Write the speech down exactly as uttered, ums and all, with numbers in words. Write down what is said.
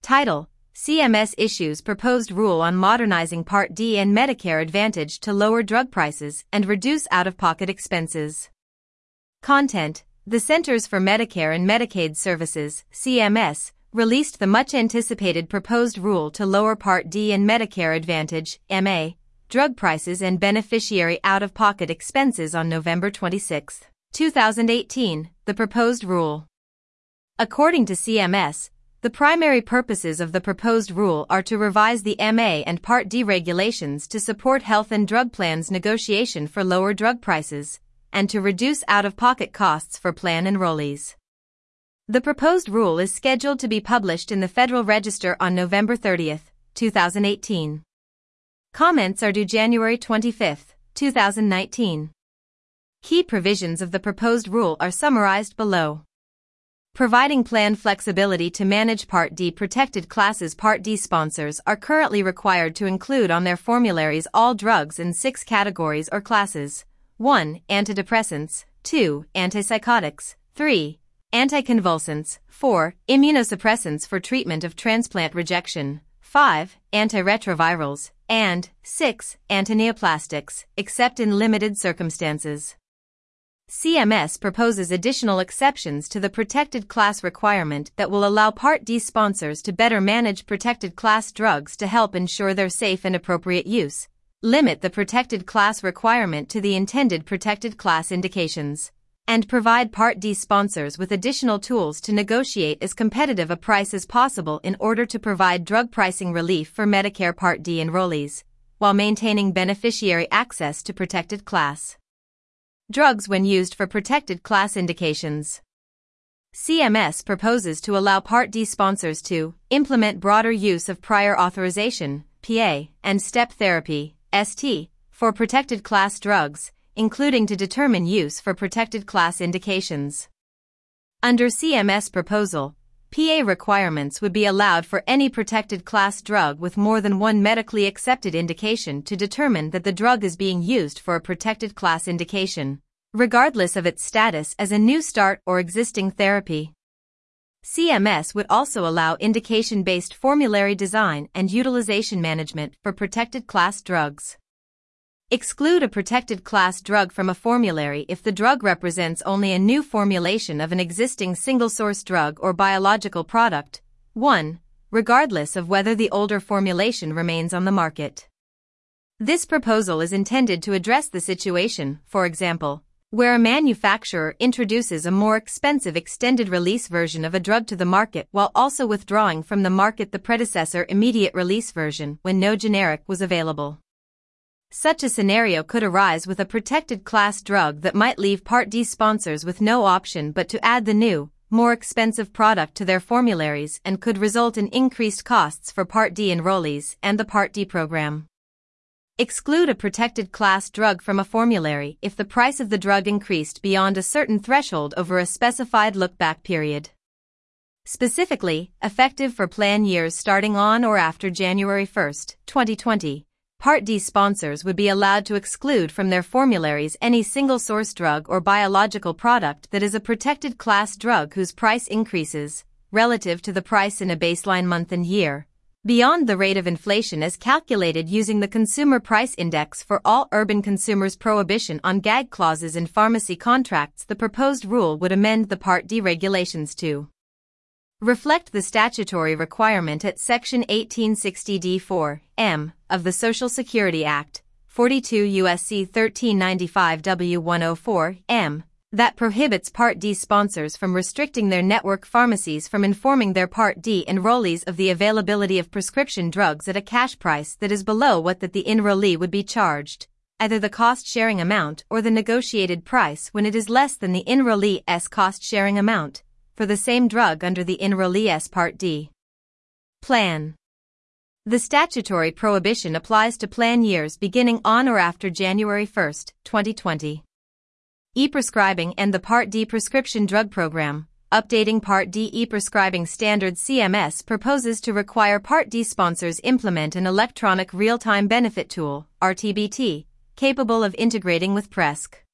Title: C M S issues proposed rule on modernizing Part D and Medicare Advantage to lower drug prices and reduce out-of-pocket expenses. Content: The Centers for Medicare and Medicaid Services, C M S, released the much-anticipated proposed rule to lower Part D and Medicare Advantage, M A, drug prices and beneficiary out-of-pocket expenses on November twenty-sixth, two thousand eighteen, the proposed rule. According to C M S, the primary purposes of the proposed rule are to revise the M A and Part D regulations to support health and drug plans negotiation for lower drug prices, and to reduce out-of-pocket costs for plan enrollees. The proposed rule is scheduled to be published in the Federal Register on November thirtieth, two thousand eighteen. Comments are due January twenty-fifth, two thousand nineteen. Key provisions of the proposed rule are summarized below. Providing plan flexibility to manage Part D protected classes. Part D sponsors are currently required to include on their formularies all drugs in six categories or classes. one. Antidepressants. two. Antipsychotics. three. Anticonvulsants. four. Immunosuppressants for treatment of transplant rejection. five. Antiretrovirals. And six. Antineoplastics, except in limited circumstances. C M S proposes additional exceptions to the protected class requirement that will allow Part D sponsors to better manage protected class drugs to help ensure their safe and appropriate use, limit the protected class requirement to the intended protected class indications, and provide Part D sponsors with additional tools to negotiate as competitive a price as possible in order to provide drug pricing relief for Medicare Part D enrollees, while maintaining beneficiary access to protected class drugs when used for protected class indications. C M S proposes to allow Part D sponsors to implement broader use of prior authorization, P A, and step therapy, S T, for protected class drugs, including to determine use for protected class indications. Under C M S proposal, P A requirements would be allowed for any protected class drug with more than one medically accepted indication to determine that the drug is being used for a protected class indication, regardless of its status as a new start or existing therapy. C M S would also allow indication-based formulary design and utilization management for protected class drugs. Exclude a protected class drug from a formulary if the drug represents only a new formulation of an existing single-source drug or biological product. one. Regardless of whether the older formulation remains on the market. This proposal is intended to address the situation, for example, where a manufacturer introduces a more expensive extended-release version of a drug to the market while also withdrawing from the market the predecessor immediate-release version when no generic was available. Such a scenario could arise with a protected class drug that might leave Part D sponsors with no option but to add the new, more expensive product to their formularies and could result in increased costs for Part D enrollees and the Part D program. Exclude a protected class drug from a formulary if the price of the drug increased beyond a certain threshold over a specified look-back period. Specifically, effective for plan years starting on or after January first, twenty twenty. Part D sponsors would be allowed to exclude from their formularies any single-source drug or biological product that is a protected class drug whose price increases, relative to the price in a baseline month and year, beyond the rate of inflation as calculated using the Consumer Price Index for all urban consumers. Prohibition on gag clauses in pharmacy contracts. The proposed rule would amend the Part D regulations to reflect the statutory requirement at Section eighteen sixty D four M of the Social Security Act, forty-two U S C thirteen ninety-five W one oh four M, that prohibits Part D sponsors from restricting their network pharmacies from informing their Part D enrollees of the availability of prescription drugs at a cash price that is below what that the enrollee would be charged, either the cost-sharing amount or the negotiated price when it is less than the enrollee's cost-sharing amount, for the same drug under the enrollee's Part D plan. The statutory prohibition applies to plan years beginning on or after January first, twenty twenty. E-prescribing and the Part D prescription drug program. Updating Part D e-prescribing standards. C M S proposes to require Part D sponsors implement an electronic real-time benefit tool, R T B T, capable of integrating with Presc.